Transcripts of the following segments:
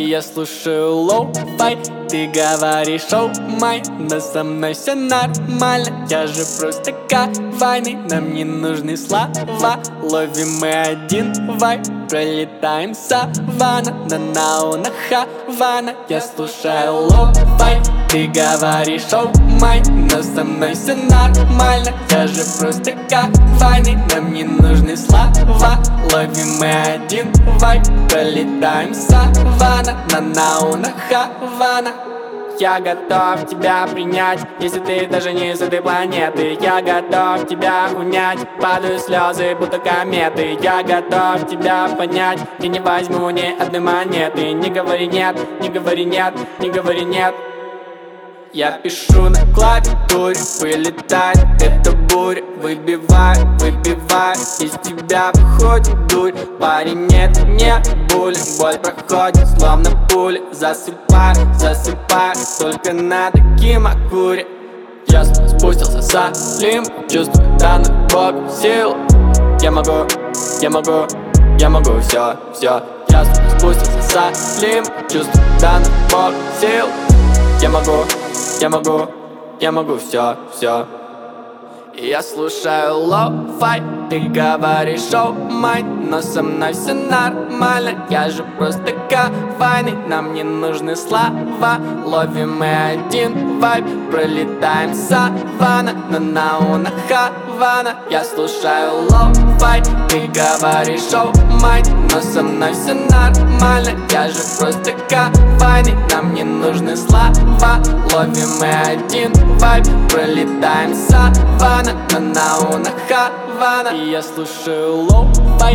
Я слушаю лоу-фай, ты говоришь оу май, но со мной все нормально. Я же просто кавайный, нам не нужны слова. Ловим мы один вайб, пролетаем саванна, на Хавана. Я слушаю лоу-фай, ты говоришь оу май, но со мной все нормально. Я же просто кавайный, нам не нужны слова. Ловим мы один вайб, пролетаем саванна, на Хавана. Я готов тебя принять, если ты даже не с этой планеты. Я готов тебя унять, падают слезы, будто кометы. Я готов тебя понять, я не возьму ни одной монеты. Не говори нет, не говори нет, не говори нет. Я пишу на клавиатуре, вылетает эта буря. Выбивай, выбивай, из тебя выходит дурь. Парень, нет, не пуля, боль проходит, словно пуля. Засыпай, засыпай, только на таким акуре. Я спустился со Слим, чувствую данную Богу силу. Я могу, я могу, я могу все, все. Я спустился со Слим, чувствую данную Богу силу. Я могу, я могу, я могу все, все. Я слушаю лоу-фай, ты говоришь оу май, но со мной все нормально. Я же просто кавайный, нам не нужны слова. Ловим мы один вайб, пролетаем саванна, на Хавана. Я слушаю лоу-фай, ты говоришь оу май, но со мной все нормально. Я же просто кавайный, нам не нужны слова. Ловим мы один вайб, пролетаем саванна, на Хавана. И я слушаю лоу-фай,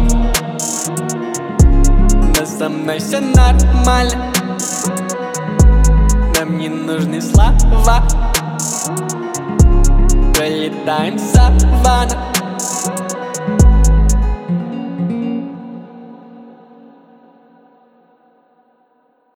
но со мной все нормально. Нам не нужны слова. Пролетаем саванна.